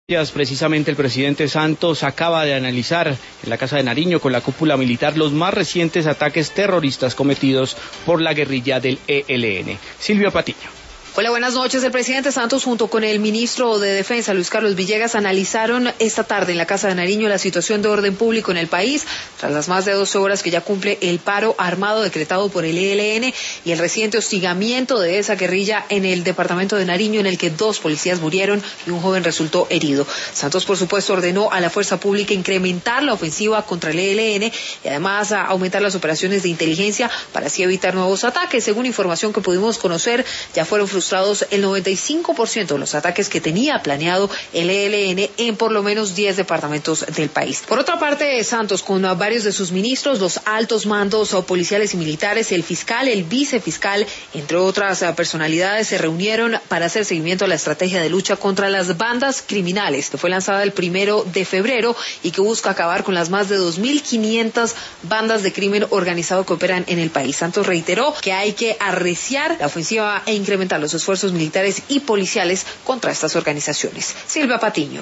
Precisamente el presidente Santos acaba de analizar en la Casa de Nariño con la cúpula militar los más recientes ataques terroristas cometidos por la guerrilla del ELN. Silvia Patiño. Hola, buenas noches. El presidente Santos junto con el ministro de Defensa, Luis Carlos Villegas, analizaron esta tarde en la Casa de Nariño la situación de orden público en el país, tras las más de 12 horas que ya cumple el paro armado decretado por el ELN y el reciente hostigamiento de esa guerrilla en el departamento de Nariño, en el que 2 policías murieron y un joven resultó herido. Santos, por supuesto, ordenó a la fuerza pública incrementar la ofensiva contra el ELN y además a aumentar las operaciones de inteligencia para así evitar nuevos ataques. Según información que pudimos conocer, ya fueron frustrados el 95% de los ataques que tenía planeado el ELN en por lo menos 10 departamentos del país. Por otra parte, Santos, con varios de sus ministros, los altos mandos policiales y militares, el fiscal, el vicefiscal, entre otras personalidades, se reunieron para hacer seguimiento a la estrategia de lucha contra las bandas criminales, que fue lanzada el 1 de febrero y que busca acabar con las más de 2.500 bandas de crimen organizado que operan en el país. Santos reiteró que hay que arreciar la ofensiva e incrementar los esfuerzos militares y policiales contra estas organizaciones. Silvia Patiño.